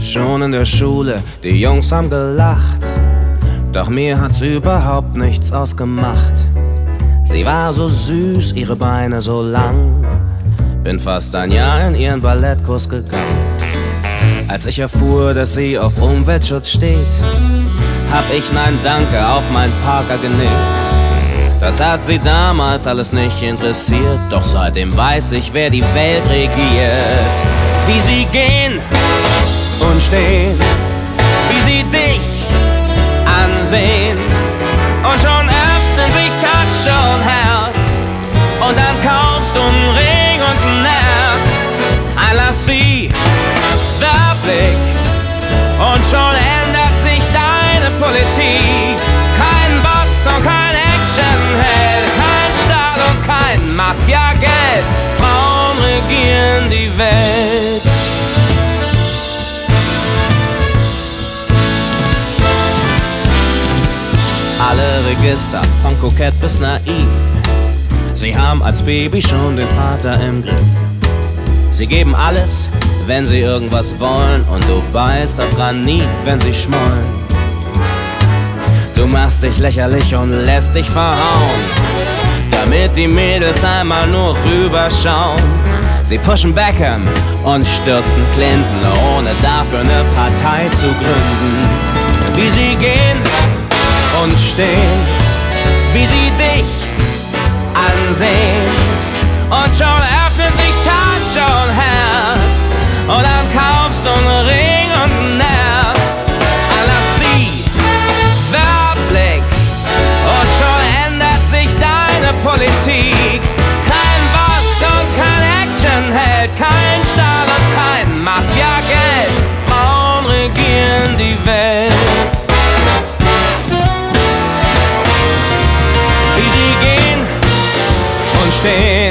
Schon in der Schule, die Jungs haben gelacht, doch mir hat's überhaupt nichts ausgemacht. Sie war so süß, ihre Beine so lang, bin fast ein Jahr in ihren Ballettkurs gegangen. Als ich erfuhr, dass sie auf Umweltschutz steht, hab ich Nein Danke auf mein Parker genäht. Das hat sie damals alles nicht interessiert, doch seitdem weiß ich, wer die Welt regiert. Wie sie gehen und stehen, wie sie dich ansehen, und schon öffnen sich Tasche und Herz, und dann kaufst du einen Ring und ein Herz. I love sie, der Blick, und schon ändert sich deine Politik. Kein Boss und kein Actionheld, kein Stahl und kein Mafia-Geld. Frauen regieren die Welt. Alle Register, von kokett bis naiv, sie haben als Baby schon den Vater im Griff. Sie geben alles, wenn sie irgendwas wollen, und du beißt auf Granit, wenn sie schmollen. Du machst dich lächerlich und lässt dich verhauen, damit die Mädels einmal nur rüberschauen. Sie pushen Beckham und stürzen Clinton, ohne dafür eine Partei zu gründen. Wie sie gehen und stehen, wie sie dich ansehen, und schon öffnet sich Tasche und Herz, und dann kaufst du einen Ring und ein Herz. I love sie, der Blick, und schon ändert sich deine Politik. Kein Boss und kein Actionheld, kein Stahl und kein Mafia-Geld. Frauen regieren die Welt. Wie sie gehen und stehen,